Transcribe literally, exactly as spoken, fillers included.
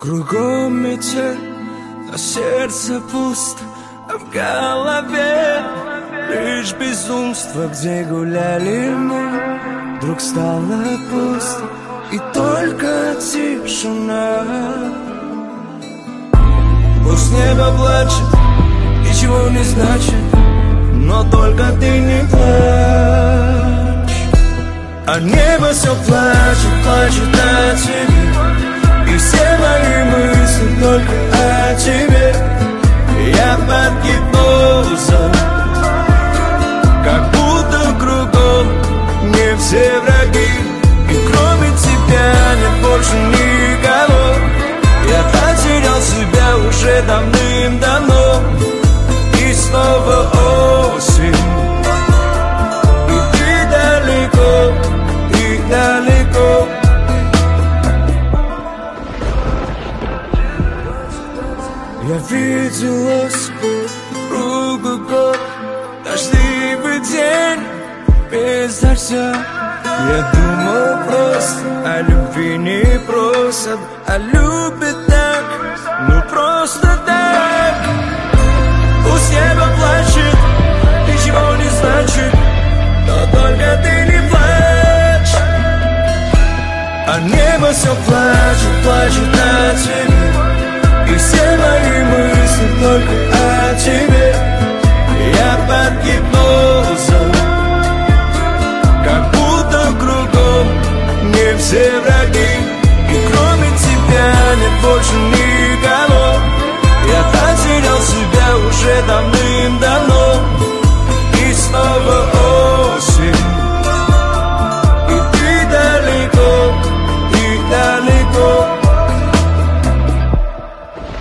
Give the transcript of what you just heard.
Кругом метель, а сердце пусто, а в голове лишь безумство. Где гуляли мы, вдруг стало пусто, и только тишина. Пусть небо плачет, ничего не значит, но только ты не плачь. А небо все плачет, плачет о тебе, и все мои мысли только о тебе. Я под гипнозом, как будто кругом не все враги, и кроме тебя нет больше никого. Я потерял себя уже давным-давно, и снова осень, и ты далеко, и далеко. Я видел осень, круглый год, дождливый день без дождя. Я думал просто о любви, не просто о любви так, ну просто так. Пусть небо плачет, ничего не значит, но только ты не плачь. А небо все плачет, плачет